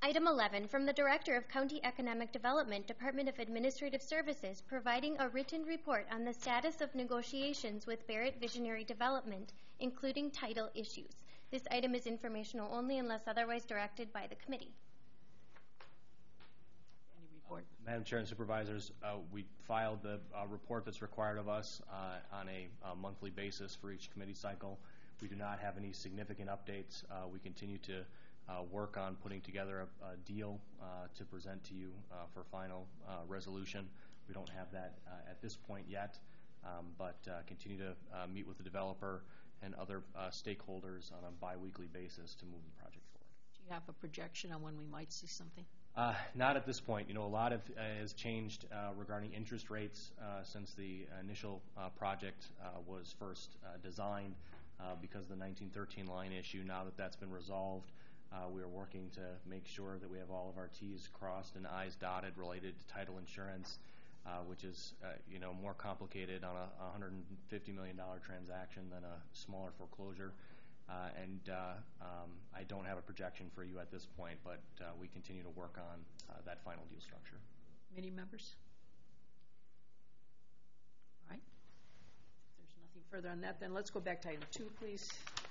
Item 11, from the Director of County Economic Development, Department of Administrative Services, providing a written report on the status of negotiations with Barrett Visionary Development, including title issues. This item is informational only unless otherwise directed by the committee. Any report? Madam Chair and Supervisors, we filed the report that's required of us on a monthly basis for each committee cycle. We do not have any significant updates. We continue to work on putting together a deal to present to you for final resolution. We don't have that at this point yet, but continue to meet with the developer and other stakeholders on a bi-weekly basis to move the project forward. Do you have a projection on when we might see something? Not at this point. You know, a lot has changed regarding interest rates since the initial project was first designed because of the 1913 line issue. Now that that's been resolved, we are working to make sure that we have all of our T's crossed and I's dotted related to title insurance, which is more complicated on a $150 million transaction than a smaller foreclosure. I don't have a projection for you at this point, but we continue to work on that final deal structure. Committee members? All right. If there's nothing further on that, then let's go back to item 2, please.